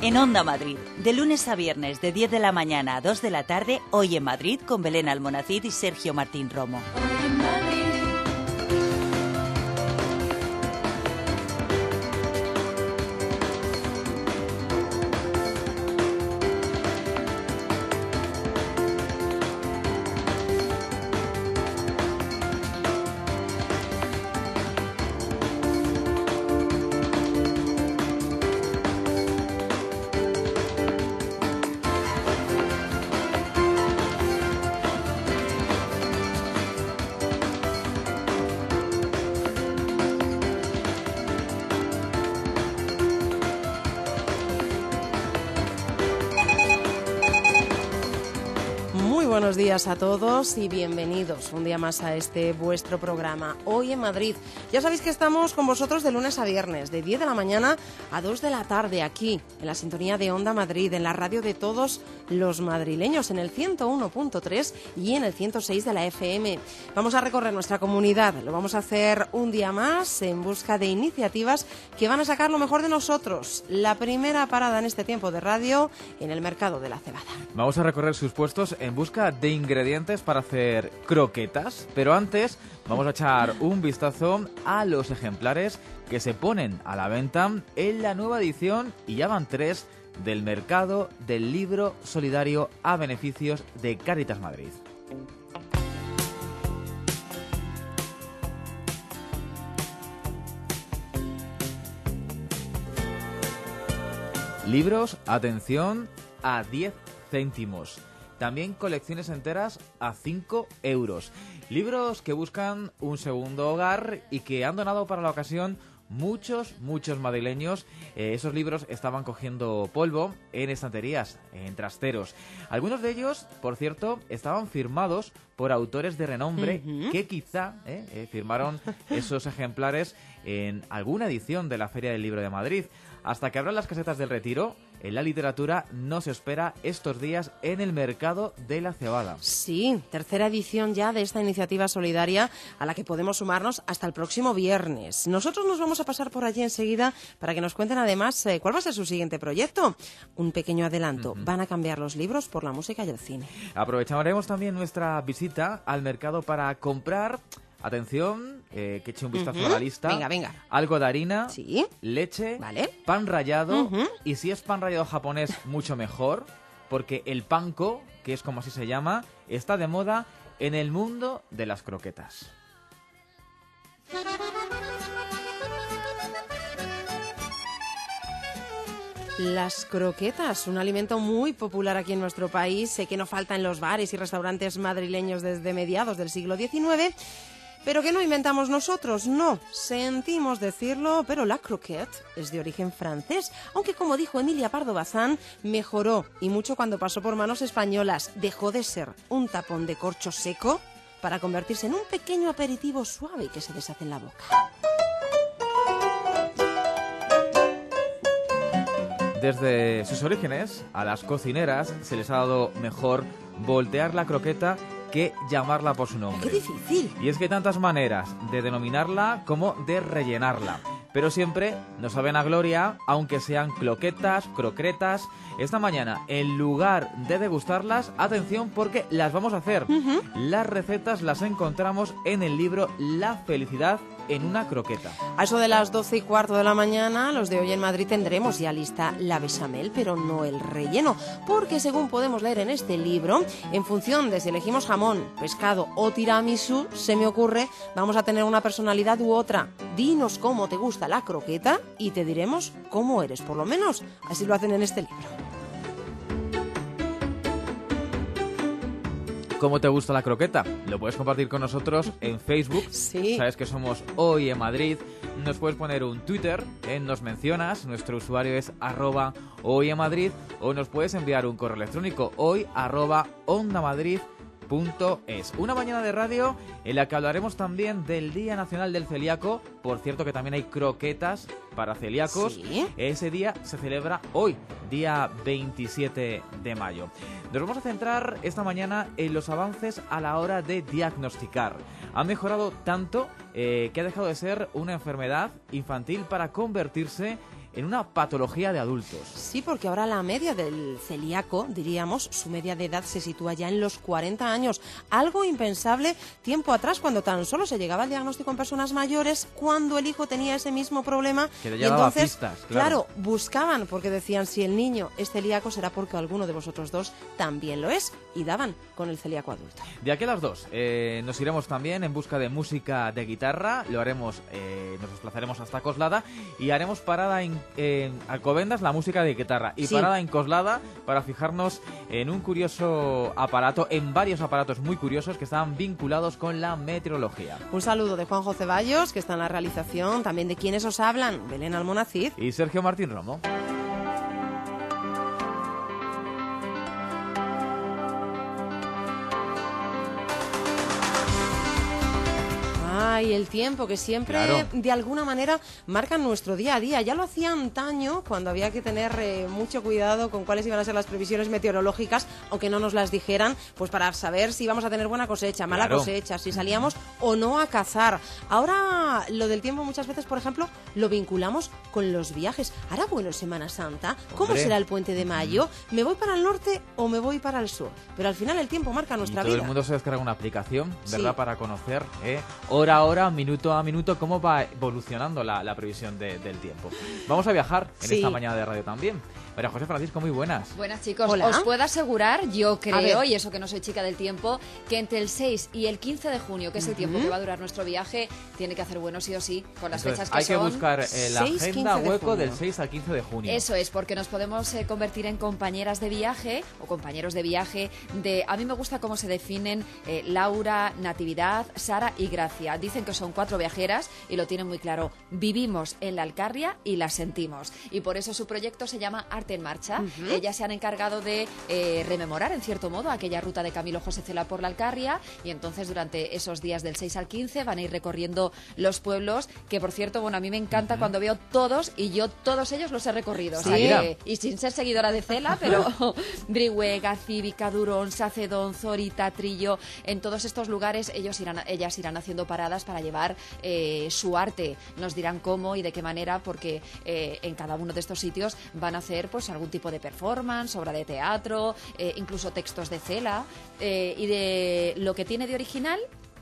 En Onda Madrid, de lunes a viernes de 10 de la mañana a 2 de la tarde, Hoy en Madrid con Belén Almonacid y Sergio Martín Romo. Buenos días a todos y bienvenidos un día más a este vuestro programa Hoy en Madrid. Ya sabéis que estamos con vosotros de lunes a viernes, de 10 de la mañana a 2 de la tarde, aquí en la sintonía de Onda Madrid, en la radio de todos los madrileños, en el 101.3 y en el 106 de la FM. Vamos a recorrer nuestra comunidad, lo vamos a hacer un día más en busca de iniciativas que van a sacar lo mejor de nosotros. La primera parada en este tiempo de radio en el mercado de la cebada. Vamos a recorrer sus puestos en busca de ingredientes para hacer croquetas, pero antes vamos a echar un vistazo a los ejemplares que se ponen a la venta en la nueva edición, y ya van 3, del mercado del libro solidario a beneficios de Cáritas Madrid. Libros, atención, a 10 céntimos. También colecciones enteras a 5 euros. Libros que buscan un segundo hogar y que han donado para la ocasión muchos madrileños. Esos libros estaban cogiendo polvo en estanterías, en trasteros. Algunos de ellos, por cierto, estaban firmados por autores de renombre que quizá firmaron esos ejemplares en alguna edición de la Feria del Libro de Madrid. Hasta que abran las casetas del Retiro, en la literatura no se espera estos días en el mercado de la cebada. Sí, tercera edición ya de esta iniciativa solidaria a la que podemos sumarnos hasta el próximo viernes. Nosotros nos vamos a pasar por allí enseguida para que nos cuenten además cuál va a ser su siguiente proyecto. Un pequeño adelanto, van a cambiar los libros por la música y el cine. Aprovecharemos también nuestra visita al mercado para comprar... Atención, que eche un vistazo a la lista. Venga. Algo de harina, ¿sí? Leche, ¿vale? Pan rallado, y si es pan rallado japonés, mucho mejor, porque el panko, que es como así se llama, está de moda en el mundo de las croquetas. Las croquetas, un alimento muy popular aquí en nuestro país, sé que no falta en los bares y restaurantes madrileños desde mediados del siglo XIX, pero que no inventamos nosotros, no, sentimos decirlo, pero la croquette es de origen francés, aunque como dijo Emilia Pardo Bazán, mejoró y mucho cuando pasó por manos españolas, dejó de ser un tapón de corcho seco para convertirse en un pequeño aperitivo suave que se deshace en la boca. Desde sus orígenes, a las cocineras se les ha dado mejor voltear la croqueta que llamarla por su nombre. ¡Qué difícil! Y es que hay tantas maneras de denominarla como de rellenarla. Pero siempre nos saben a gloria, aunque sean cloquetas, crocretas. Esta mañana, en lugar de degustarlas, atención porque las vamos a hacer. Las recetas las encontramos en el libro La felicidad en una croqueta. A eso de las 12:15 de la mañana, los de Hoy en Madrid tendremos ya lista la bechamel, pero no el relleno, porque según podemos leer en este libro, en función de si elegimos jamón, pescado o tiramisú, se me ocurre, vamos a tener una personalidad u otra. Dinos cómo te gusta la croqueta y te diremos cómo eres, por lo menos así lo hacen en este libro. ¿Cómo te gusta la croqueta? Lo puedes compartir con nosotros en Facebook. Sí. Sabes que somos Hoy en Madrid. Nos puedes poner un Twitter, nos mencionas, nuestro usuario es @Hoy en Madrid, o nos puedes enviar un correo electrónico hoy@ondamadrid.es. Una mañana de radio en la que hablaremos también del Día Nacional del Celíaco. Por cierto que también hay croquetas para celíacos. ¿Sí? Ese día se celebra hoy, día 27 de mayo. Nos vamos a centrar esta mañana en los avances a la hora de diagnosticar. Ha mejorado tanto que ha dejado de ser una enfermedad infantil para convertirse en una patología de adultos. Sí, porque ahora la media del celíaco, diríamos, su media de edad se sitúa ya en los 40 años. Algo impensable tiempo atrás, cuando tan solo se llegaba al diagnóstico en personas mayores, cuando el hijo tenía ese mismo problema. Que le y llevaba entonces, pistas, claro, buscaban, porque decían, si el niño es celíaco será porque alguno de vosotros dos también lo es, y daban con el celíaco adulto. De aquí a las 2 nos iremos también en busca de música de guitarra, lo haremos, nos desplazaremos hasta Coslada y haremos parada en Alcobendas, la música de guitarra, y Sí. parada en Coslada para fijarnos en un curioso aparato, en varios aparatos muy curiosos que están vinculados con la meteorología. Un saludo de Juanjo Ceballos, que está en la realización, también de quienes os hablan, Belén Almonacid. Y Sergio Martín Romo. Ay, el tiempo, que siempre, Claro. de alguna manera, marcan nuestro día a día. Ya lo hacía antaño, cuando había que tener mucho cuidado con cuáles iban a ser las previsiones meteorológicas, aunque no nos las dijeran, pues para saber si íbamos a tener buena cosecha, mala Claro. cosecha, si salíamos o no a cazar. Ahora, lo del tiempo muchas veces, por ejemplo, lo vinculamos con los viajes. Ahora, bueno, Semana Santa, ¿cómo Hombre. será el puente de mayo? ¿Me voy para el norte o me voy para el sur? Pero al final el tiempo marca Y nuestra todo vida. el mundo se descarga una aplicación, ¿verdad? Sí. Para conocer hora a hora, minuto a minuto, cómo va evolucionando la previsión del tiempo. Vamos a viajar en Sí. esta mañana de radio también. María José Francisco, muy buenas. Buenas, chicos. Hola. Os puedo asegurar, yo A creo, ver. y eso que no soy chica del tiempo, que entre el 6 y el 15 de junio, que es el tiempo que va a durar nuestro viaje, tiene que hacer bueno sí o sí, con las Entonces, fechas que hay que son. buscar la 6, agenda 15 de hueco junio. del 6 al 15 de junio. Eso es, porque nos podemos convertir en compañeras de viaje o compañeros de viaje de... A mí me gusta cómo se definen Laura, Natividad, Sara y Gracia. Dicen que son 4 viajeras y lo tienen muy claro. Vivimos en la Alcarria y la sentimos. Y por eso su proyecto se llama Arte en Marcha. Ellas se han encargado de rememorar, en cierto modo, aquella ruta de Camilo José Cela por la Alcarria, y entonces durante esos días del 6 al 15 van a ir recorriendo los pueblos, que por cierto, bueno, a mí me encanta cuando veo todos, y yo todos ellos los he recorrido. Sí. O sea Mira. que- y sin ser seguidora de Cela, pero Brihuega, Gacibi, Cadurón, Sacedón, Zorita, Trillo, en todos estos lugares ellas irán haciendo paradas para llevar su arte. Nos dirán cómo y de qué manera, porque en cada uno de estos sitios van a hacer pues algún tipo de performance, obra de teatro, incluso textos de Cela, y de lo que tiene de original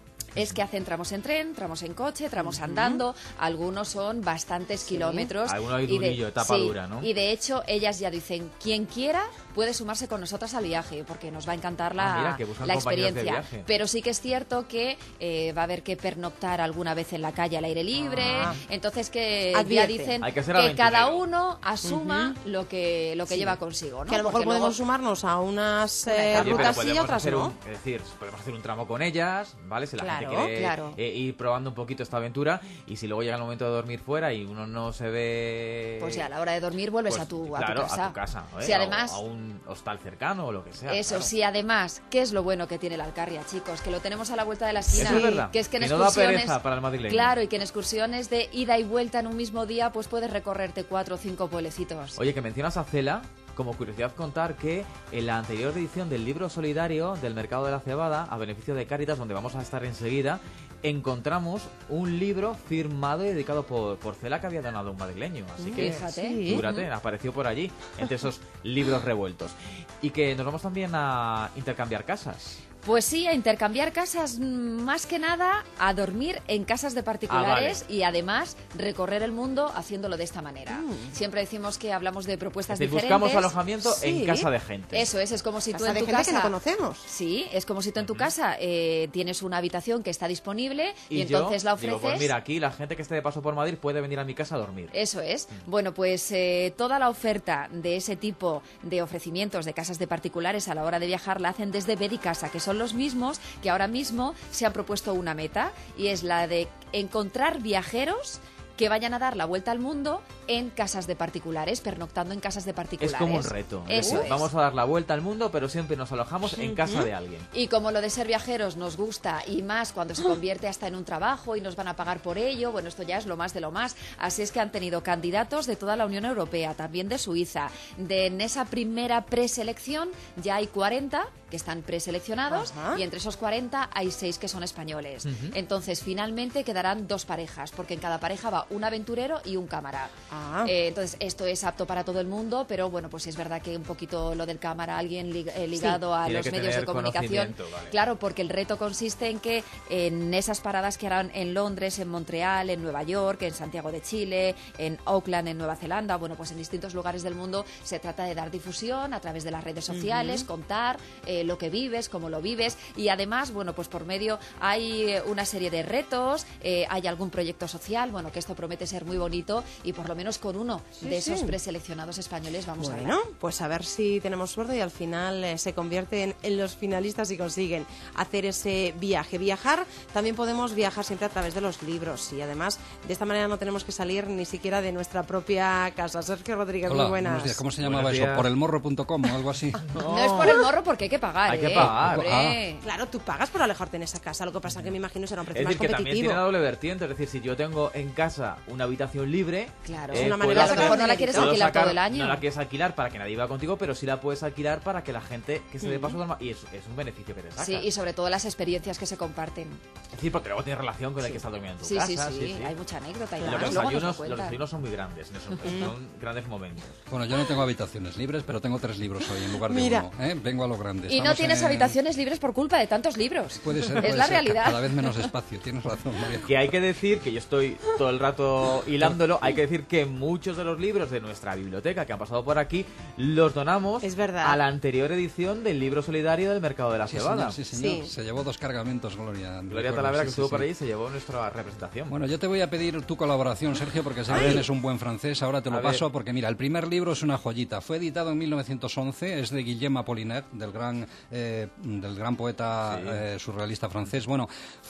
es que hacen tramos en tren, tramos en coche, tramos andando, algunos son bastantes kilómetros. Alguno hay y durillo, etapa sí, dura, ¿no? Y de hecho, ellas ya dicen, quien quiera puede sumarse con nosotras al viaje, porque nos va a encantar la, mira, que buscan la compañeros de experiencia. viaje. Pero sí que es cierto que va a haber que pernoctar alguna vez en la calle al aire libre, Ah. entonces que ya Advierte. dicen Hay que ser cada aventurero. uno asuma lo que Sí. lleva consigo, ¿no? Que a lo mejor Porque podemos luego- sumarnos a unas Una etapa. Oye, pero rutas sí y podemos otras hacer no. es decir, podemos hacer un tramo con ellas, ¿vale? Si la Claro, gente quiere claro. ir probando un poquito esta aventura, y si luego llega el momento de dormir fuera y uno no se ve... Pues ya a la hora de dormir vuelves pues, a tu claro, casa. a tu casa, ¿eh? Si además... a un hostal cercano o lo que sea. Eso claro. sí, además, ¿qué es lo bueno que tiene la Alcarria, chicos? Que lo tenemos a la vuelta de la esquina. Eso es verdad, Que es que en que no da excursiones... pereza para el madrileño. Claro, y que en excursiones de ida y vuelta en un mismo día, pues puedes recorrerte 4 o 5 pueblecitos. Oye, que mencionas a Cela, como curiosidad contar que en la anterior edición del libro solidario del Mercado de la Cebada, a beneficio de Cáritas, donde vamos a estar enseguida, encontramos un libro firmado y dedicado por Cela, que había donado un madrileño. Así que, Fíjate. Sí. figúrate, apareció por allí, entre esos libros revueltos. Y que nos vamos también a intercambiar casas. Pues sí, a intercambiar casas, más que nada a dormir en casas de particulares y además recorrer el mundo haciéndolo de esta manera. Siempre decimos que hablamos de propuestas Es decir, diferentes. buscamos alojamiento Sí. en casa de gente. Eso es como si tú Casa en de tu gente casa... que no conocemos. Sí, es como si tú en tu casa tienes una habitación que está disponible y, yo entonces la ofreces. digo, pues mira, aquí la gente que esté de paso por Madrid puede venir a mi casa a dormir. Eso es. Bueno, pues toda la oferta de ese tipo de ofrecimientos de casas de particulares a la hora de viajar la hacen desde Bedicasa, que son los mismos que ahora mismo se han propuesto una meta, y es la de encontrar viajeros que vayan a dar la vuelta al mundo en casas de particulares, pernoctando en casas de Es particulares. como un reto. Es Eso decir, es. vamos a dar la vuelta al mundo, pero siempre nos alojamos en casa de alguien. Y como lo de ser viajeros nos gusta, y más cuando se convierte hasta en un trabajo y nos van a pagar por ello, bueno, esto ya es lo más de lo más. Así es que han tenido candidatos de toda la Unión Europea, también de Suiza. En esa primera preselección ya hay 40 que están preseleccionados, y entre esos 40 hay 6 que son españoles. Entonces, finalmente quedarán 2 parejas, porque en cada pareja va un aventurero y un cámara. Entonces, esto es apto para todo el mundo, pero bueno, pues es verdad que un poquito lo del cámara, alguien ligado a los medios de comunicación. Vale. Claro, porque el reto consiste en que en esas paradas que harán en Londres, en Montreal, en Nueva York, en Santiago de Chile, en Auckland, en Nueva Zelanda, bueno, pues en distintos lugares del mundo se trata de dar difusión a través de las redes sociales, contar lo que vives, cómo lo vives, y además, bueno, pues por medio hay una serie de retos, hay algún proyecto social, bueno, que esto promete ser muy bonito, y por lo menos con uno de esos preseleccionados españoles vamos a ver. Bueno, pues a ver si tenemos suerte y al final se convierten en los finalistas y consiguen hacer ese viaje. Viajar, también podemos viajar siempre a través de los libros, y además de esta manera no tenemos que salir ni siquiera de nuestra propia casa. Sergio Rodríguez, hola, muy buenas. Buenos días. ¿Cómo se llamaba eso? ¿Por el morro.com o algo así? No es por el morro, porque hay que pagar. Hay que pagar. Hombre. Claro, tú pagas por alejarte en esa casa, lo que pasa es que me imagino será un precio Es más decir, que también competitivo. tiene doble vertiente. Es decir, si yo tengo en casa una habitación libre, Claro, Es una puedo manera a lo de mejor no la quieres puedo alquilar sacar- todo el año. No la quieres alquilar para que nadie viva contigo, pero sí la puedes alquilar para que la gente que se dé paso duerma. Y es un beneficio que te sacas. Sí, y sobre todo las experiencias que se comparten. Es decir, porque luego tiene relación con el que está durmiendo en tu Sí, casa. sí, hay mucha anécdota y Los demás. Luego nos lo desayunos, los cuentan. desayunos son muy grandes, son grandes momentos. Bueno, yo no tengo habitaciones libres, pero tengo 3 libros hoy en lugar de Mira. 1. ¿eh? Vengo a lo grande. Y no Estamos tienes en- habitaciones libres por culpa de tantos libros. Puede ser, es puede la ser. realidad. Cada vez menos espacio, tienes razón, María. Que hay que decir, que yo estoy todo el rato hilándolo, hay que decir que muchos de los libros de nuestra biblioteca que han pasado por aquí los donamos Es verdad. a la anterior edición del libro solidario del Mercado de la Sí, Cebada. señor, sí, señor. Sí. Se llevó 2 cargamentos, Gloria. Gloria recuerdo, Talavera, sí, que sí, estuvo sí. por allí, y se llevó nuestra representación. Bueno, yo te voy a pedir tu colaboración, Sergio, porque sé que tienes un buen francés. Ahora te lo A ver. paso, porque mira, el primer libro es una joyita. Fue editado en 1911, es de Guillaume Apollinaire, del gran poeta surrealista francés. Bueno,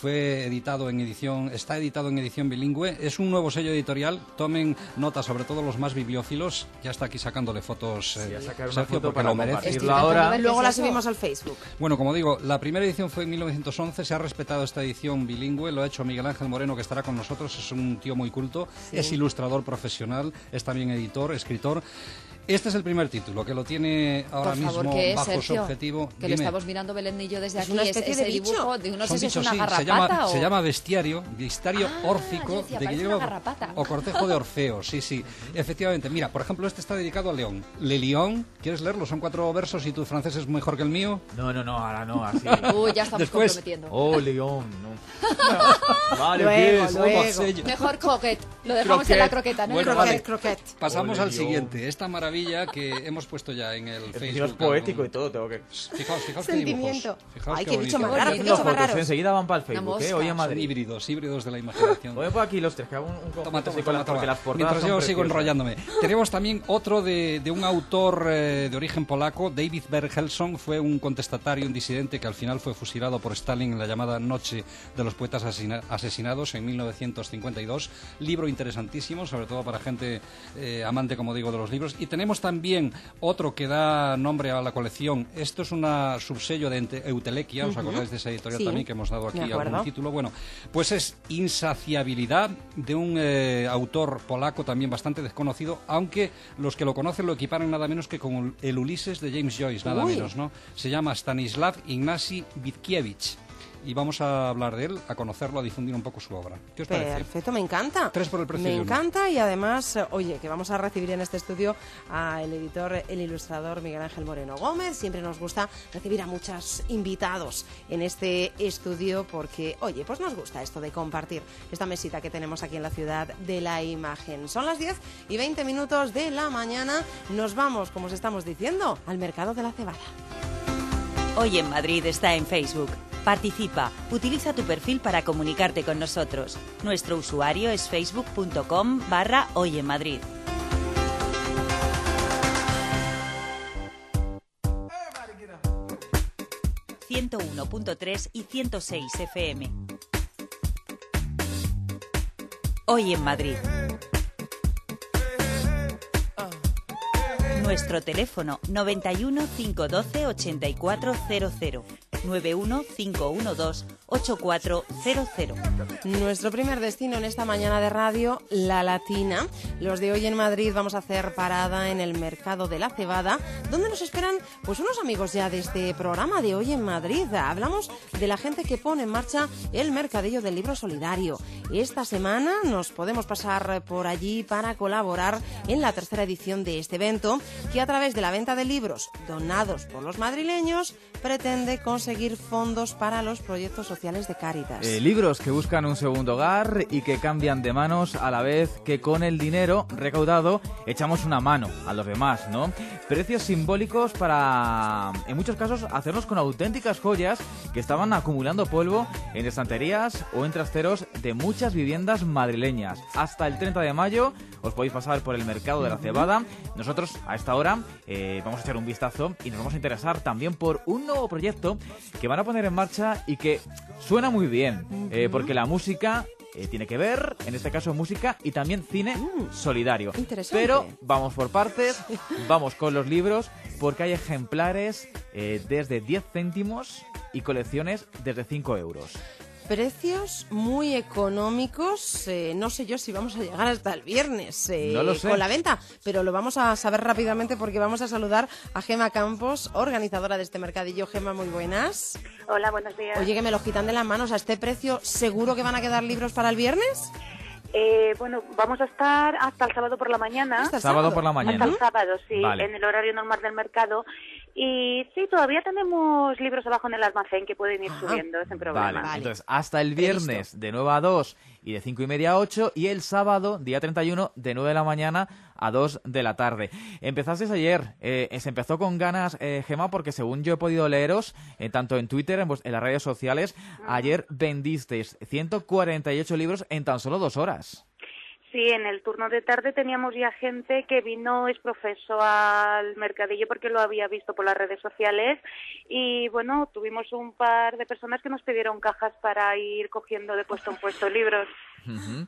está editado en edición bilingüe. Es un nuevo sello editorial. Tomen nota, sobre todo los más bibliófilos. Ya está aquí sacándole fotos, Sí, a sacar una Sergio, foto porque para lo merece. compartirlo Estoy intentando ahora. ver Luego ¿qué la es eso? subimos al Facebook. Bueno, como digo, la primera edición fue en 1911, se ha respetado esta edición bilingüe, lo ha hecho Miguel Ángel Moreno, que estará con nosotros, es un tío muy culto, es ilustrador profesional, es también editor, escritor. Este es el primer título, que lo tiene ahora Por favor, mismo ¿qué es, bajo su Sergio? objetivo. Que lo Dime. estamos mirando Belén y yo desde Es aquí. una Es especie ese de bicho. dibujo de no sé Son si es bichos, una sí, garrapata o... se llama bestiario Ah, órfico yo decía, de parece Guillermo una garrapata. o cortejo de Orfeo, sí, efectivamente. Mira, por ejemplo, este está dedicado a León. Le Lion, ¿quieres leerlo? Son 4 versos y tu francés es mejor que el mío. No, ahora no, así. Uy, ya estamos Después- comprometiendo. Oh, León, no. Vale, Luego, ¿qué es? luego. Como sello. Mejor croquet. Lo dejamos en la croqueta, ¿no? Bueno, Croquet. vale. Croquet. Pasamos Ole, al Dios. siguiente. Esta maravilla que hemos puesto ya en el Encima Facebook. es poético y todo, tengo que... Fijaos qué Sentimiento. dibujos. Fijaos Ay, qué qué bicho bonito. más raro, qué Bonito. bicho Haciendo más fotos, raro. enseguida van para el Una Facebook, mosca. hoy en Son Madrid. híbridos de la imaginación. Voy por aquí los tres, que hago un conjunto Toma, así con las- porque las portadas Mientras son yo sigo preciosas. enrollándome. Tenemos también otro de un autor de origen polaco, David Berg-Helson. Fue un contestatario, un disidente que al final fue fusilado por Stalin en la llamada Noche de los Poetas Asesinados en 1952. Libro interesantísimo, sobre todo para gente amante, como digo, de los libros. Y tenemos también otro que da nombre a la colección. Esto es una subsello de Eutelequia, ¿os acordáis de esa editorial Sí, también que hemos dado aquí me acuerdo. algún título? Bueno, pues es Insaciabilidad, de un autor polaco también bastante desconocido, aunque los que lo conocen lo equiparan nada menos que con el Ulises de James Joyce, nada Uy. menos, ¿no? Se llama Stanislav Ignacy Witkiewicz. Y vamos a hablar de él, a conocerlo, a difundir un poco su obra. ¿Qué os parece? Perfecto, me encanta. 3 por el precio Me de uno. encanta y además, oye, que vamos a recibir en este estudio al editor, el ilustrador Miguel Ángel Moreno Gómez. Siempre nos gusta recibir a muchos invitados en este estudio porque, oye, pues nos gusta esto de compartir esta mesita que tenemos aquí en la ciudad de la imagen. Son las 10:20 de la mañana. Nos vamos, como os estamos diciendo, al mercado de la cebada. Hoy en Madrid está en Facebook. Participa, utiliza tu perfil para comunicarte con nosotros. Nuestro usuario es facebook.com/Hoy en Madrid. ...101.3 y 106 FM. Hoy en Madrid. Nuestro teléfono 91 512 8400, 91 512 8400. Nuestro primer destino en esta mañana de radio, La Latina. Los de hoy en Madrid vamos a hacer parada en el Mercado de la Cebada, donde nos esperan pues unos amigos ya de este programa de Hoy en Madrid. Hablamos de la gente que pone en marcha el mercadillo del libro solidario. Esta semana nos podemos pasar por allí para colaborar en la tercera edición de este evento, que a través de la venta de libros donados por los madrileños pretende conseguir fondos para los proyectos sociales de Cáritas. Libros que buscan un segundo hogar y que cambian de manos a la vez que con el dinero recaudado echamos una mano a los demás, ¿no? Precios simbólicos para, en muchos casos, hacernos con auténticas joyas que estaban acumulando polvo en estanterías o en trasteros de muchas viviendas madrileñas. Hasta el 30 de mayo os podéis pasar por el Mercado de la Cebada. Nosotros, a esta hora, vamos a echar un vistazo y nos vamos a interesar también por un nuevo proyecto que van a poner en marcha y que suena muy bien, porque la música tiene que ver, en este caso música y también cine solidario. Interesante. Pero vamos por partes, vamos con los libros, porque hay ejemplares desde 10 céntimos y colecciones desde 5 euros. Precios muy económicos, no sé yo si vamos a llegar hasta el viernes No lo sé. con la venta, pero lo vamos a saber rápidamente porque vamos a saludar a Gema Campos, organizadora de este mercadillo. Gema, muy buenas. Hola, buenos días. Oye, que me lo quitan de las manos. ¿A este precio seguro que van a quedar libros para el viernes? Bueno, vamos a estar hasta el sábado por la mañana. ¿Hasta el Sábado por la mañana. Hasta el sábado, sí, Vale. en el horario normal del mercado. Y sí, todavía tenemos libros abajo en el almacén que pueden ir subiendo, sin problema. Vale, entonces hasta el viernes de 9 a 2 y de 5:30 a 8 y el sábado, día 31, de 9 de la mañana a 2 de la tarde. Empezasteis ayer, se empezó con ganas, Gema, porque según yo he podido leeros, tanto en Twitter, en las redes sociales, ayer vendisteis 148 libros en tan solo 2 horas. Sí, en el turno de tarde teníamos ya gente que vino exprofeso al mercadillo porque lo había visto por las redes sociales y bueno, tuvimos un par de personas que nos pidieron cajas para ir cogiendo de puesto en puesto libros. Uh-huh.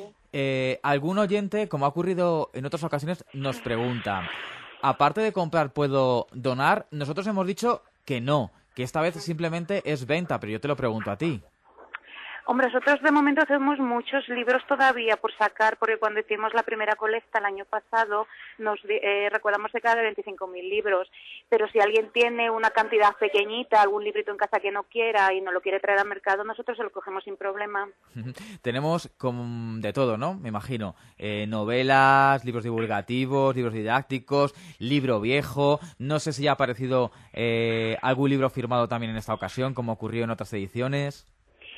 Sí. Algún oyente, como ha ocurrido en otras ocasiones, nos pregunta, aparte de comprar, ¿puedo donar? Nosotros hemos dicho que no, que esta vez simplemente es venta, pero yo te lo pregunto a ti. Hombre, nosotros de momento hacemos muchos libros todavía por sacar, porque cuando hicimos la primera colecta el año pasado nos recordamos cerca de 25.000 libros, pero si alguien tiene una cantidad pequeñita, algún librito en casa que no quiera y no lo quiere traer al mercado, nosotros se lo cogemos sin problema. Tenemos de todo, ¿no? Me imagino. Novelas, libros divulgativos, libros didácticos, libro viejo. No sé si ya ha aparecido algún libro firmado también en esta ocasión, como ocurrió en otras ediciones.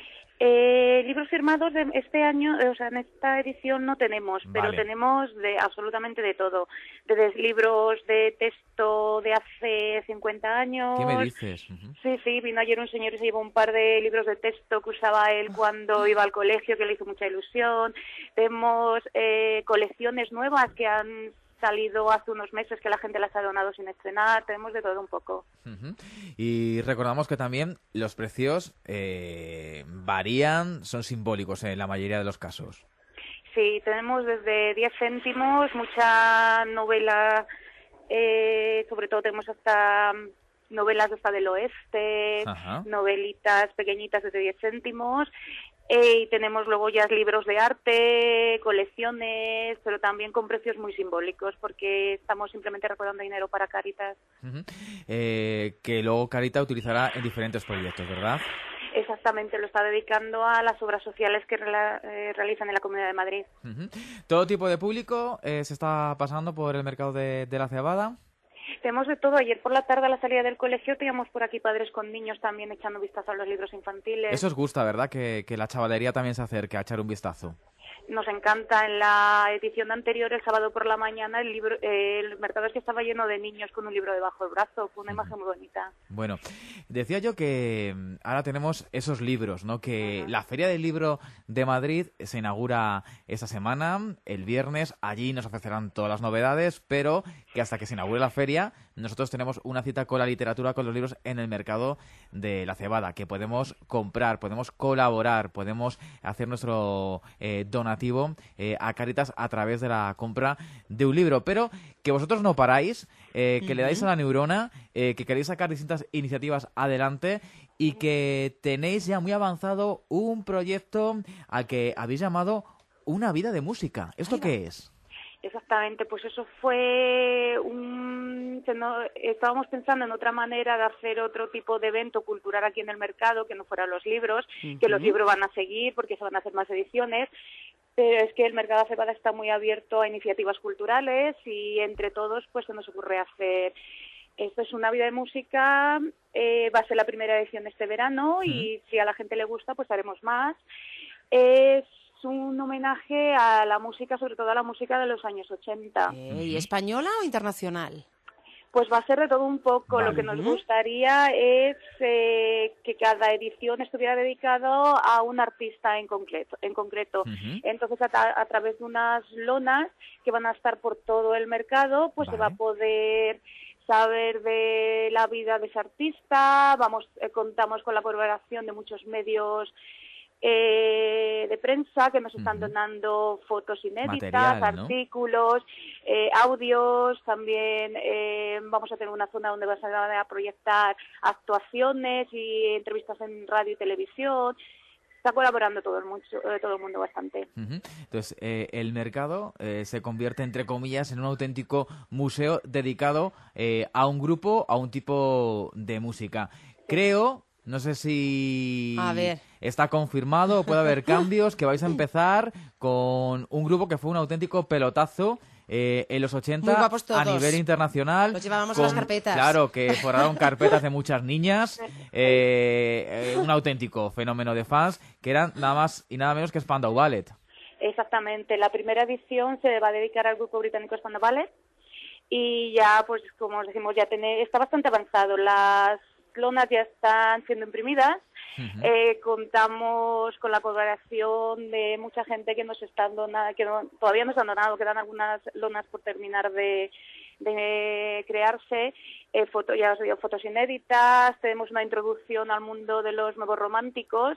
Libros firmados de este año, o sea, en esta edición no tenemos, pero Vale. tenemos absolutamente de todo. Desde libros de texto de hace 50 años. ¿Qué me dices? Uh-huh. Sí, vino ayer un señor y se llevó un par de libros de texto que usaba él cuando iba al colegio, que le hizo mucha ilusión. Tenemos colecciones nuevas que han salido hace unos meses que la gente las ha donado sin estrenar, tenemos de todo un poco. Uh-huh. Y recordamos que también los precios varían, son simbólicos en la mayoría de los casos. Sí, tenemos desde 10 céntimos, mucha novela, sobre todo tenemos hasta novelas hasta del oeste, Ajá. novelitas pequeñitas desde 10 céntimos, y tenemos luego ya libros de arte, colecciones, pero también con precios muy simbólicos, porque estamos simplemente recaudando dinero para Cáritas. Uh-huh. Que luego Carita utilizará en diferentes proyectos, ¿verdad? Exactamente, lo está dedicando a las obras sociales que realizan en la Comunidad de Madrid. Uh-huh. ¿Todo tipo de público se está pasando por el mercado de la Cebada? Tenemos de todo. Ayer por la tarde a la salida del colegio teníamos por aquí padres con niños también echando vistazo a los libros infantiles. Eso os gusta, ¿verdad? Que la chavalería también se acerque a echar un vistazo. Nos encanta. En la edición anterior, el sábado por la mañana, el mercado es que estaba lleno de niños con un libro debajo del brazo. Fue una imagen muy bonita. Bueno, decía yo que ahora tenemos esos libros, ¿no? Que la Feria del Libro de Madrid se inaugura esta semana, el viernes. Allí nos ofrecerán todas las novedades, pero que hasta que se inaugure la feria nosotros tenemos una cita con la literatura, con los libros en el mercado de la Cebada, que podemos comprar, podemos colaborar, podemos hacer nuestro donativo a Cáritas a través de la compra de un libro, pero que vosotros no paráis, que le dais a la neurona, que queréis sacar distintas iniciativas adelante y que tenéis ya muy avanzado un proyecto al que habéis llamado Una vida de música. ¿Esto qué es? Exactamente, pues eso fue estábamos pensando en otra manera de hacer otro tipo de evento cultural aquí en el mercado, que no fueran los libros, que los libros van a seguir porque se van a hacer más ediciones, pero es que el mercado de Cebada está muy abierto a iniciativas culturales y entre todos pues se nos ocurre hacer... Esto es Una vida de música, va a ser la primera edición este verano y si a la gente le gusta pues haremos más. Es un homenaje a la música, sobre todo a la música de los años 80. ¿Y española o internacional? Pues va a ser de todo un poco. Vale. Lo que nos gustaría es que cada edición estuviera dedicado a un artista en concreto. Entonces, a través de unas lonas que van a estar por todo el mercado, pues se va a poder saber de la vida de ese artista. Contamos con la colaboración de muchos medios de prensa que nos están donando fotos inéditas, material, ¿no? Artículos, audios. También vamos a tener una zona donde vas a proyectar actuaciones y entrevistas en radio y televisión. Está colaborando todo el mundo bastante. Entonces, el mercado se convierte, entre comillas, en un auténtico museo dedicado a un grupo, a un tipo de música. Creo, no sé si está confirmado o puede haber cambios, que vais a empezar con un grupo que fue un auténtico pelotazo en los 80 a nivel internacional. Los llevábamos en las carpetas. Claro, que forraron carpetas de muchas niñas. Un auténtico fenómeno de fans, que eran nada más y nada menos que Spandau Ballet. Exactamente. La primera edición se va a dedicar al grupo británico Spandau Ballet y ya, pues como os decimos, ya está bastante avanzado. Las lonas ya están siendo imprimidas. Contamos con la colaboración de mucha gente que nos están donando, todavía nos han donado, quedan algunas lonas por terminar de crearse. Ya os digo, fotos inéditas. Tenemos una introducción al mundo de los nuevos románticos,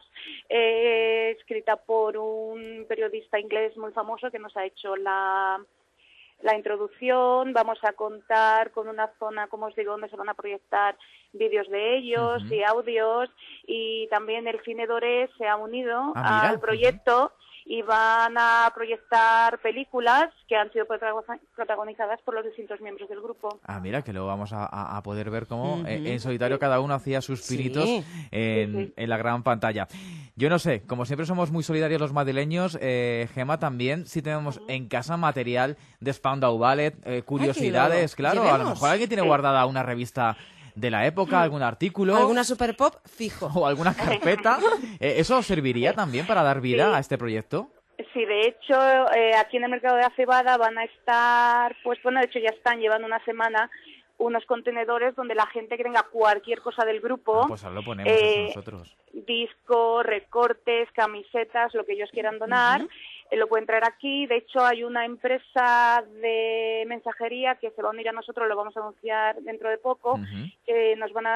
escrita por un periodista inglés muy famoso que nos ha hecho la introducción. Vamos a contar con una zona, como os digo, donde se van a proyectar vídeos de ellos y audios, y también el Cine Doré se ha unido al proyecto y van a proyectar películas que han sido protagonizadas por los distintos miembros del grupo. Mira, que lo vamos a poder ver cómo en solitario cada uno hacía sus pinitos en la gran pantalla. Yo no sé, como siempre somos muy solidarios los madrileños, Gemma, también si tenemos en casa material de Spandau Ballet, curiosidades, claro, a lo mejor alguien tiene guardada una revista de la época, algún artículo, alguna super pop fijo o alguna carpeta. ¿Eso serviría también para dar vida a este proyecto? Sí, de hecho, aquí en el mercado de la Cebada van a estar, de hecho ya están llevando una semana unos contenedores donde la gente que tenga cualquier cosa del grupo, pues ahora lo ponemos eso nosotros. Discos, recortes, camisetas, lo que ellos quieran donar, lo pueden traer aquí. De hecho, hay una empresa de mensajería que se va a unir a nosotros, lo vamos a anunciar dentro de poco, que nos van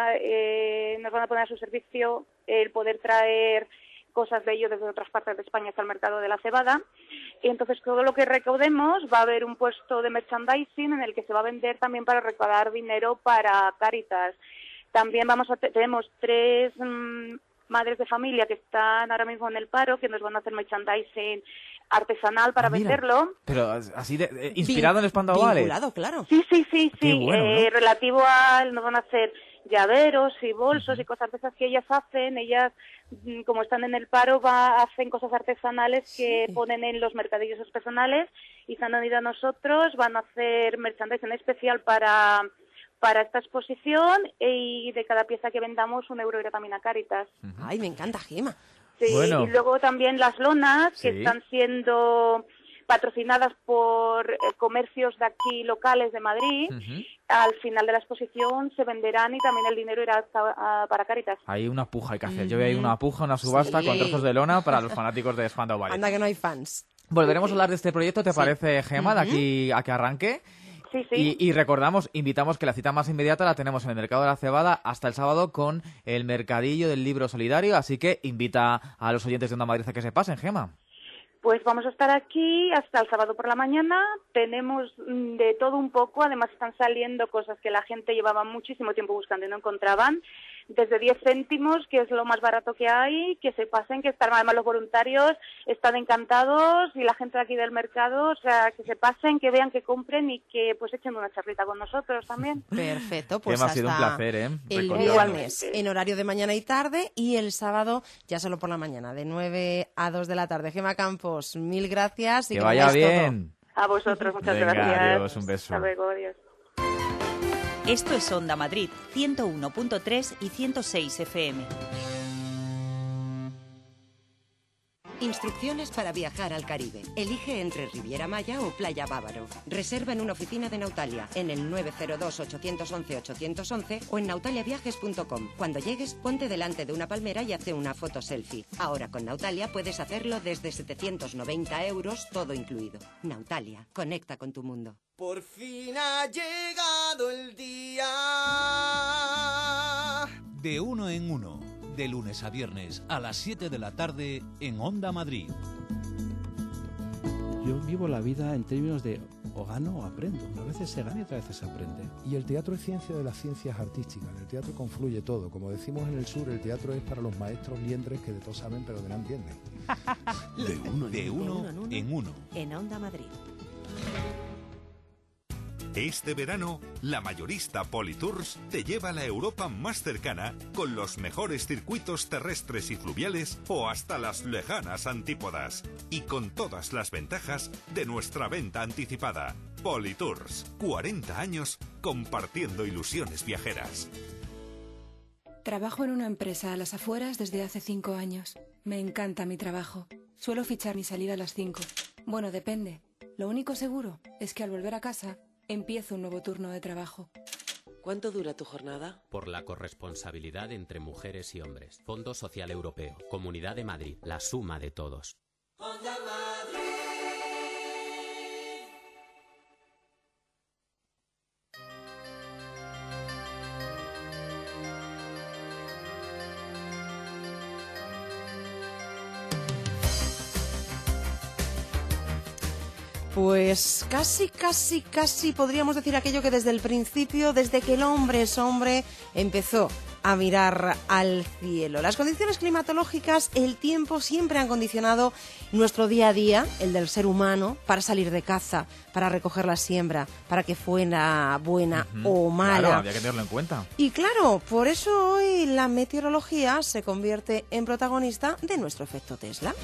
a poner a su servicio el poder traer cosas de ellos desde otras partes de España hasta el mercado de la Cebada. Y entonces todo lo que recaudemos va a haber un puesto de merchandising en el que se va a vender también para recaudar dinero para Cáritas. También tenemos 3 madres de familia que están ahora mismo en el paro, que nos van a hacer merchandising artesanal para venderlo. Pero así inspirado en Spandau Ballet. Vinculado, claro. Sí. Qué bueno, ¿no? Relativo nos van a hacer llaveros y bolsos y cosas de esas que ellas hacen. Ellas, como están en el paro, hacen cosas artesanales que ponen en los mercadillos personales y se han unido a nosotros. Van a hacer merchandising especial para esta exposición, y de cada pieza que vendamos €1 irá también a Cáritas. Ay, me encanta, Gemma. Sí, bueno. Y luego también las lonas que están siendo patrocinadas por comercios de aquí locales de Madrid. Al final de la exposición se venderán y también el dinero irá para Cáritas. Hay una puja hay que hacer. Yo veo ahí una puja, una subasta con trozos de lona para los fanáticos de Spandau Ballet. Anda que no hay fans. Volveremos a hablar de este proyecto, ¿te parece, Gemma, de aquí a que arranque? Sí, sí. Y recordamos, invitamos que la cita más inmediata la tenemos en el Mercado de la Cebada hasta el sábado con el Mercadillo del Libro Solidario, así que invita a los oyentes de Onda Madrid a que se pasen, Gema. Pues vamos a estar aquí hasta el sábado por la mañana, tenemos de todo un poco, además están saliendo cosas que la gente llevaba muchísimo tiempo buscando y no encontraban, desde 10 céntimos, que es lo más barato que hay, que se pasen, que están además los voluntarios, están encantados, y la gente de aquí del mercado, o sea, que se pasen, que vean, que compren y que pues echen una charlita con nosotros también. Perfecto, pues Gema, ha sido un placer, el viernes en horario de mañana y tarde, y el sábado ya solo por la mañana, de 9 a 2 de la tarde. Gema Campos, mil gracias y que vaya bien. Todo. A vosotros, muchas Venga, gracias. Adiós, un beso. Hasta luego, adiós. Esto es Onda Madrid, 101.3 y 106 FM. Instrucciones para viajar al Caribe. Elige entre Riviera Maya o Playa Bávaro. Reserva en una oficina de Nautalia en el 902-811-811 o en nautaliaviajes.com. Cuando llegues, ponte delante de una palmera y hace una foto selfie. Ahora con Nautalia puedes hacerlo desde 790 €, todo incluido. Nautalia, conecta con tu mundo. Por fin ha llegado el día. De uno en uno, de lunes a viernes a las 7 de la tarde en Onda Madrid. Yo vivo la vida en términos de o gano o aprendo. A veces se gana y otras veces se aprende. Y el teatro es ciencia de las ciencias artísticas. En el teatro confluye todo. Como decimos en el sur, el teatro es para los maestros liendres que de todo saben pero de no entienden. De uno en uno. En Onda Madrid. Este verano, la mayorista Politours te lleva a la Europa más cercana con los mejores circuitos terrestres y fluviales o hasta las lejanas antípodas y con todas las ventajas de nuestra venta anticipada. Politours, 40 años compartiendo ilusiones viajeras. Trabajo en una empresa a las afueras desde hace 5 años. Me encanta mi trabajo. Suelo fichar mi salida a las 5. Bueno, depende. Lo único seguro es que al volver a casa empiezo un nuevo turno de trabajo. ¿Cuánto dura tu jornada? Por la corresponsabilidad entre mujeres y hombres. Fondo Social Europeo. Comunidad de Madrid. La suma de todos. Onda Madrid. Pues casi podríamos decir aquello que desde el principio, desde que el hombre es hombre, empezó a mirar al cielo. Las condiciones climatológicas, el tiempo, siempre han condicionado nuestro día a día, el del ser humano, para salir de caza, para recoger la siembra, para que fuera buena o mala. Claro, había que tenerlo en cuenta. Y claro, por eso hoy la meteorología se convierte en protagonista de nuestro efecto Tesla.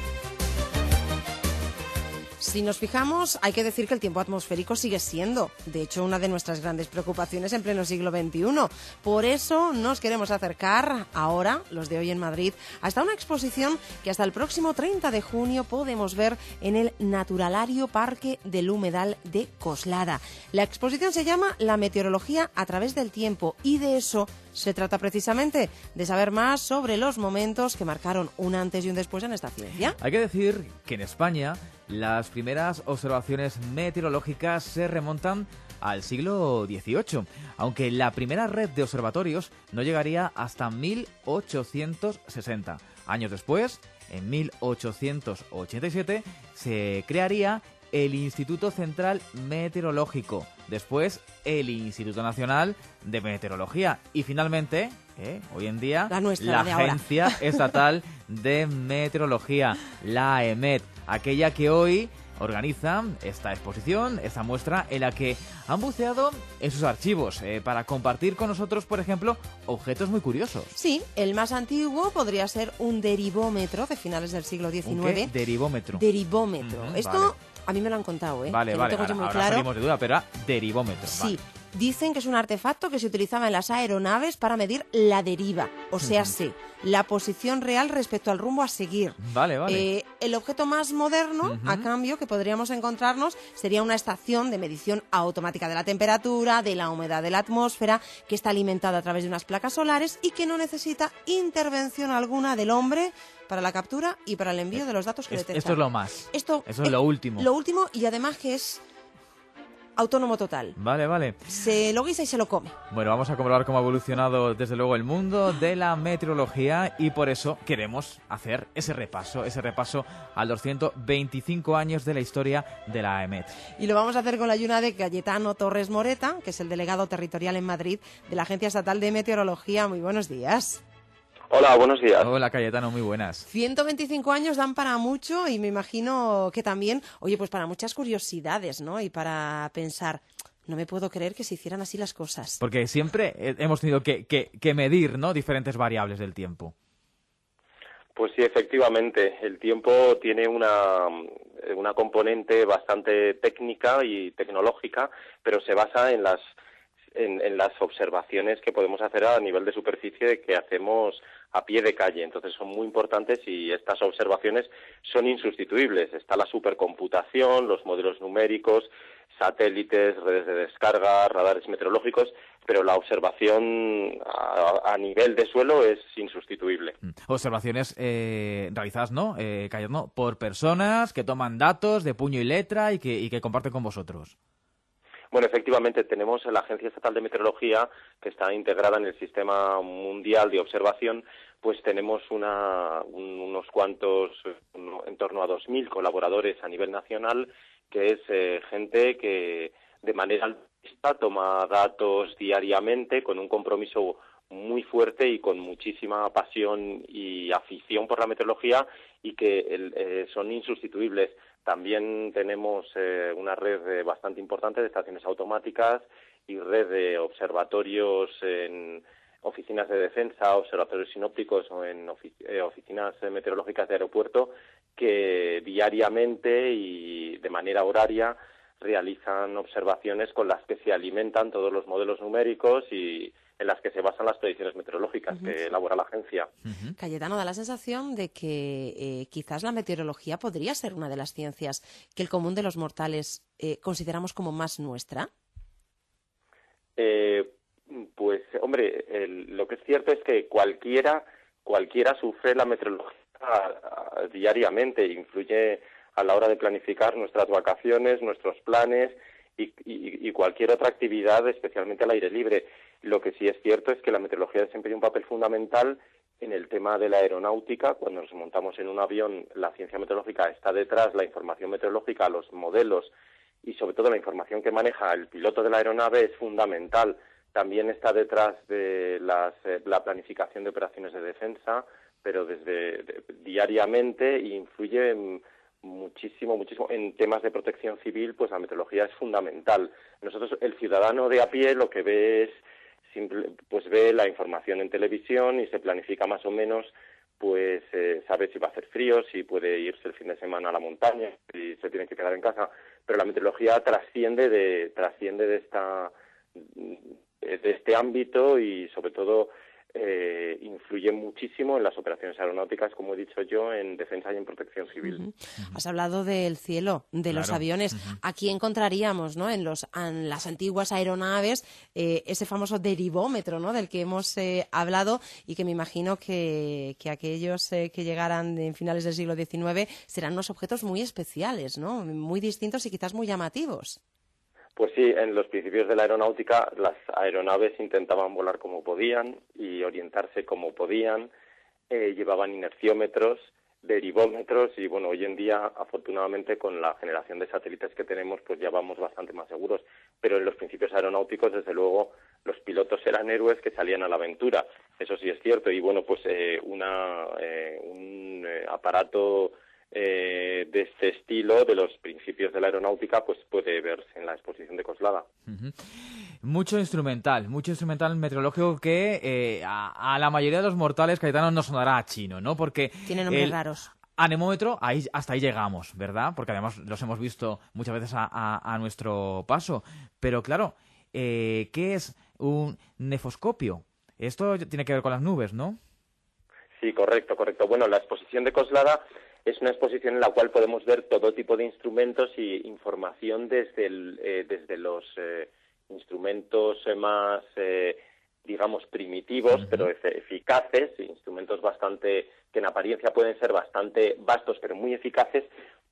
Si nos fijamos, hay que decir que el tiempo atmosférico sigue siendo, de hecho, una de nuestras grandes preocupaciones en pleno siglo XXI. Por eso nos queremos acercar ahora, los de hoy en Madrid, hasta una exposición que hasta el próximo 30 de junio podemos ver en el Naturalario Parque del Humedal de Coslada. La exposición se llama La meteorología a través del tiempo y de eso se trata precisamente, de saber más sobre los momentos que marcaron un antes y un después en esta ciencia. Hay que decir que en España las primeras observaciones meteorológicas se remontan al siglo XVIII, aunque la primera red de observatorios no llegaría hasta 1860. Años después, en 1887, se crearía el Instituto Central Meteorológico, después el Instituto Nacional de Meteorología y finalmente, hoy en día, la Agencia Estatal de Meteorología, la EMET, aquella que hoy organiza esta exposición, esta muestra en la que han buceado en sus archivos para compartir con nosotros, por ejemplo, objetos muy curiosos. Sí, el más antiguo podría ser un derivómetro de finales del siglo XIX. ¿Un qué? Derivómetro. Derivómetro. Esto vale. A mí me lo han contado, Vale, que no tengo yo muy ahora claro. salimos de duda, pero era derivómetro. Sí. Vale. Dicen que es un artefacto que se utilizaba en las aeronaves para medir la deriva, o sea, la posición real respecto al rumbo a seguir. Vale. El objeto más moderno, a cambio, que podríamos encontrarnos sería una estación de medición automática de la temperatura, de la humedad de la atmósfera, que está alimentada a través de unas placas solares y que no necesita intervención alguna del hombre para la captura y para el envío de los datos que detecta. Esto es lo más. Eso es lo último. Lo último, y además que es autónomo total. Vale. Se lo guisa y se lo come. Bueno, vamos a comprobar cómo ha evolucionado desde luego el mundo de la meteorología y por eso queremos hacer ese repaso a los 125 años de la historia de la AEMET. Y lo vamos a hacer con la ayuda de Cayetano Torres Moreta, que es el delegado territorial en Madrid de la Agencia Estatal de Meteorología. Muy buenos días. Hola, buenos días. Hola, Cayetano, muy buenas. 125 años dan para mucho y me imagino que también, pues para muchas curiosidades, ¿no? Y para pensar, no me puedo creer que se hicieran así las cosas. Porque siempre hemos tenido que medir, ¿no?, diferentes variables del tiempo. Pues sí, efectivamente. El tiempo tiene una componente bastante técnica y tecnológica, pero se basa en las observaciones que podemos hacer a nivel de superficie que hacemos a pie de calle. Entonces son muy importantes y estas observaciones son insustituibles. Está la supercomputación, los modelos numéricos, satélites, redes de descarga, radares meteorológicos, pero la observación a nivel de suelo es insustituible. Observaciones realizadas, ¿no, Cayetano, por personas que toman datos de puño y letra y que comparten con vosotros? Bueno, efectivamente, tenemos la Agencia Estatal de Meteorología, que está integrada en el Sistema Mundial de Observación, pues tenemos unos cuantos, en torno a 2.000 colaboradores a nivel nacional, que es gente que de manera altruista toma datos diariamente con un compromiso muy fuerte y con muchísima pasión y afición por la meteorología y que son insustituibles. También tenemos una red bastante importante de estaciones automáticas y red de observatorios en oficinas de defensa, observatorios sinópticos o en oficinas meteorológicas de aeropuerto que diariamente y de manera horaria realizan observaciones con las que se alimentan todos los modelos numéricos y en las que se basan las predicciones meteorológicas que elabora la agencia. Cayetano, da la sensación de que quizás la meteorología podría ser una de las ciencias que el común de los mortales consideramos como más nuestra. Pues, hombre, lo que es cierto es que cualquiera sufre la meteorología diariamente, influye a la hora de planificar nuestras vacaciones, nuestros planes y cualquier otra actividad, especialmente al aire libre. Lo que sí es cierto es que la meteorología desempeña un papel fundamental en el tema de la aeronáutica. Cuando nos montamos en un avión, la ciencia meteorológica está detrás, la información meteorológica, los modelos y sobre todo la información que maneja el piloto de la aeronave es fundamental. También está detrás de la planificación de operaciones de defensa, pero diariamente influye muchísimo en temas de protección civil. Pues la meteorología es fundamental. Nosotros, el ciudadano de a pie, lo que ve es ve la información en televisión y se planifica más o menos, pues sabe si va a hacer frío, si puede irse el fin de semana a la montaña, si se tiene que quedar en casa, pero la meteorología trasciende de este ámbito y sobre todo influye muchísimo en las operaciones aeronáuticas, como he dicho yo, en defensa y en protección civil. Has hablado del cielo, de los aviones. Aquí encontraríamos, ¿no?, en las antiguas aeronaves ese famoso derivómetro, ¿no?, del que hemos hablado y que me imagino que aquellos que llegaran en finales del siglo XIX serán unos objetos muy especiales, ¿no?, muy distintos y quizás muy llamativos. Pues sí, en los principios de la aeronáutica las aeronaves intentaban volar como podían y orientarse como podían, llevaban inerciómetros, derivómetros y bueno, hoy en día afortunadamente con la generación de satélites que tenemos pues ya vamos bastante más seguros, pero en los principios aeronáuticos desde luego los pilotos eran héroes que salían a la aventura, eso sí es cierto y bueno pues un aparato de este estilo, de los principios de la aeronáutica, pues puede verse en la exposición de Coslada. Mucho instrumental meteorológico que a la mayoría de los mortales, Cayetano, no sonará a chino, ¿no? Porque tiene nombres raros. Anemómetro, hasta ahí llegamos, ¿verdad? Porque además los hemos visto muchas veces a nuestro paso. Pero claro, ¿qué es un nefoscopio? Esto tiene que ver con las nubes, ¿no? Sí, correcto. Bueno, la exposición de Coslada es una exposición en la cual podemos ver todo tipo de instrumentos y información desde los instrumentos más, digamos, primitivos, pero eficaces, instrumentos que en apariencia pueden ser bastante vastos, pero muy eficaces,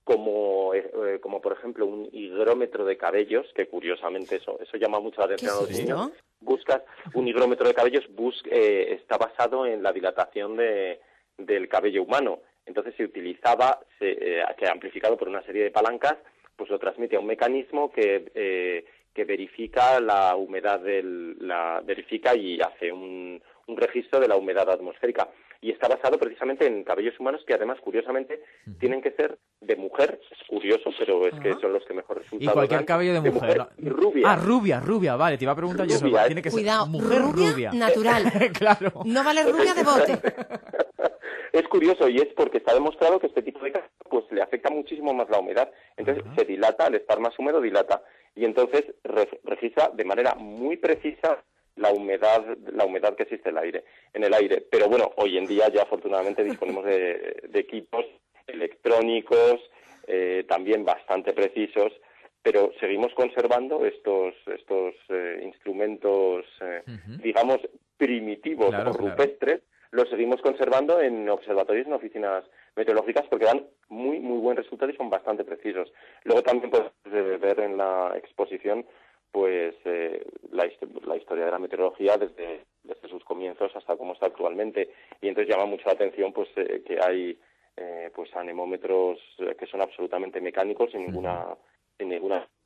como por ejemplo un higrómetro de cabellos, que curiosamente eso llama mucho la atención a los niños. Buscas un higrómetro de cabellos, está basado en la dilatación del cabello humano. Entonces se utilizaba, que amplificado por una serie de palancas, pues lo transmite a un mecanismo que verifica la humedad verifica y hace un registro de la humedad atmosférica. Y está basado precisamente en cabellos humanos que además, curiosamente, tienen que ser de mujer. Es curioso, pero es que son los que mejor resultados dan. Y cualquier cabello de mujer. Y rubia. Rubia, vale, te iba a preguntar yo. Tiene que Cuidado, ser mujer rubia. natural. Claro. No vale rubia de bote. Es curioso y es porque está demostrado que este tipo de cabello pues le afecta muchísimo más la humedad. Entonces se dilata, al estar más húmedo dilata. Y entonces registra de manera muy precisa la humedad que existe en el aire. Pero bueno, hoy en día ya afortunadamente disponemos de equipos electrónicos también bastante precisos, pero seguimos conservando estos instrumentos, digamos, primitivos o rupestres. Los seguimos conservando en observatorios, en oficinas meteorológicas, porque dan muy muy buen resultado y son bastante precisos. Luego también puedes ver en la exposición pues la historia de la meteorología desde sus comienzos hasta cómo está actualmente, y entonces llama mucho la atención pues que hay pues anemómetros que son absolutamente mecánicos sin ninguna